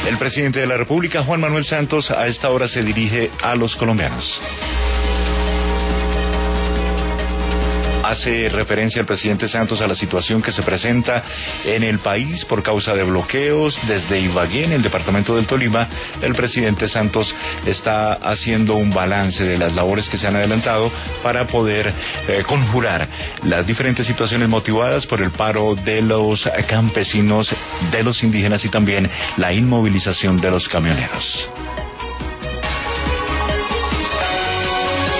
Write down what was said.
El presidente de la República, Juan Manuel Santos, a esta hora se dirige a los colombianos. Hace referencia el presidente Santos a la situación que se presenta en el país por causa de bloqueos desde Ibagué, en el departamento del Tolima. El presidente Santos está haciendo un balance de las labores que se han adelantado para poder conjurar las diferentes situaciones motivadas por el paro de los campesinos, de los indígenas y también la inmovilización de los camioneros.